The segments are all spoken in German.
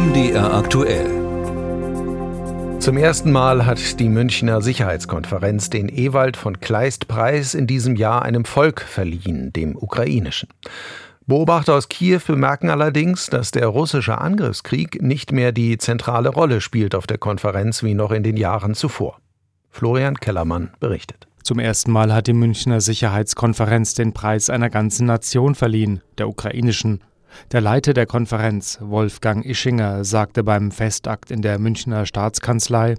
MDR aktuell. Zum ersten Mal hat die Münchner Sicherheitskonferenz den Ewald-von-Kleist-Preis in diesem Jahr einem Volk verliehen, dem ukrainischen. Beobachter aus Kiew bemerken allerdings, dass der russische Angriffskrieg nicht mehr die zentrale Rolle spielt auf der Konferenz wie noch in den Jahren zuvor. Florian Kellermann berichtet. Zum ersten Mal hat die Münchner Sicherheitskonferenz den Preis einer ganzen Nation verliehen, der ukrainischen. Der Leiter der Konferenz, Wolfgang Ischinger, sagte beim Festakt in der Münchner Staatskanzlei: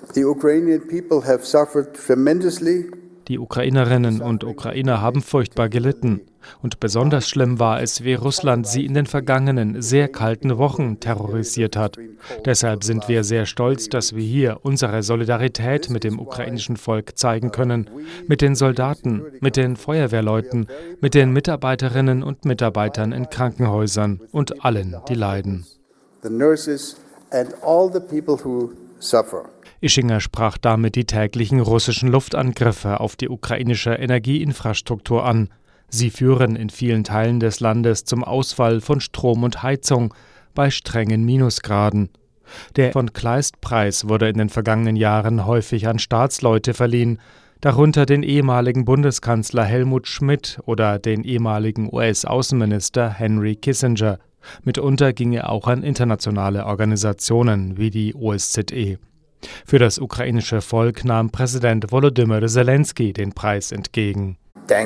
Die Ukrainerinnen und Ukrainer haben furchtbar gelitten. Und besonders schlimm war es, wie Russland sie in den vergangenen, sehr kalten Wochen terrorisiert hat. Deshalb sind wir sehr stolz, dass wir hier unsere Solidarität mit dem ukrainischen Volk zeigen können. Mit den Soldaten, mit den Feuerwehrleuten, mit den Mitarbeiterinnen und Mitarbeitern in Krankenhäusern und allen, die leiden. Ischinger sprach damit die täglichen russischen Luftangriffe auf die ukrainische Energieinfrastruktur an. Sie führen in vielen Teilen des Landes zum Ausfall von Strom und Heizung bei strengen Minusgraden. Der von-Kleist-Preis wurde in den vergangenen Jahren häufig an Staatsleute verliehen, darunter den ehemaligen Bundeskanzler Helmut Schmidt oder den ehemaligen US-Außenminister Henry Kissinger. Mitunter ging er auch an internationale Organisationen wie die OSZE. Für das ukrainische Volk nahm Präsident Volodymyr Zelensky den Preis entgegen.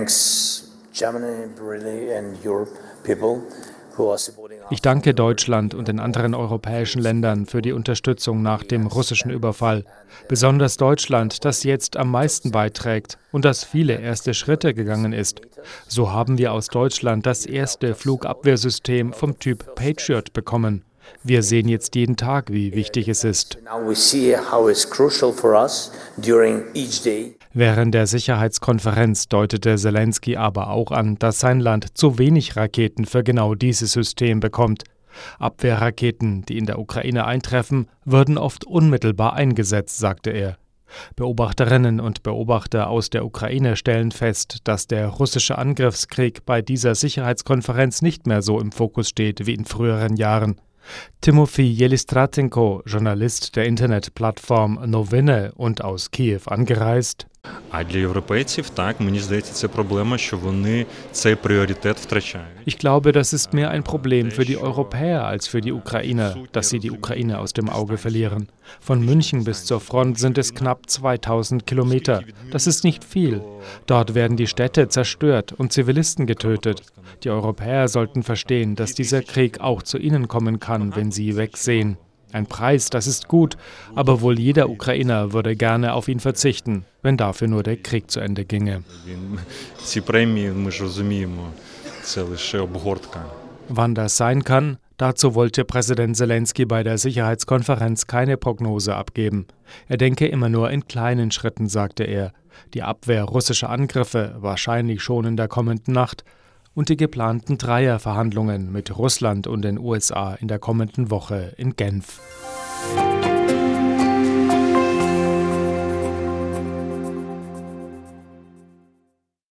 Ich danke Deutschland und den anderen europäischen Ländern für die Unterstützung nach dem russischen Überfall. Besonders Deutschland, das jetzt am meisten beiträgt und das viele erste Schritte gegangen ist. So haben wir aus Deutschland das erste Flugabwehrsystem vom Typ Patriot bekommen. Wir sehen jetzt jeden Tag, wie wichtig es ist. Während der Sicherheitskonferenz deutete Zelensky aber auch an, dass sein Land zu wenig Raketen für genau dieses System bekommt. Abwehrraketen, die in der Ukraine eintreffen, würden oft unmittelbar eingesetzt, sagte er. Beobachterinnen und Beobachter aus der Ukraine stellen fest, dass der russische Angriffskrieg bei dieser Sicherheitskonferenz nicht mehr so im Fokus steht wie in früheren Jahren. Timofey Jelistratenko, Journalist der Internetplattform Novine und aus Kiew angereist. Ich glaube, das ist mehr ein Problem für die Europäer als für die Ukrainer, dass sie die Ukraine aus dem Auge verlieren. Von München bis zur Front sind es knapp 2000 Kilometer. Das ist nicht viel. Dort werden die Städte zerstört und Zivilisten getötet. Die Europäer sollten verstehen, dass dieser Krieg auch zu ihnen kommen kann, wenn sie wegsehen. Ein Preis, das ist gut, aber wohl jeder Ukrainer würde gerne auf ihn verzichten, wenn dafür nur der Krieg zu Ende ginge. Wann das sein kann, dazu wollte Präsident Zelensky bei der Sicherheitskonferenz keine Prognose abgeben. Er denke immer nur in kleinen Schritten, sagte er. Die Abwehr russischer Angriffe wahrscheinlich schon in der kommenden Nacht und die geplanten Dreierverhandlungen mit Russland und den USA in der kommenden Woche in Genf.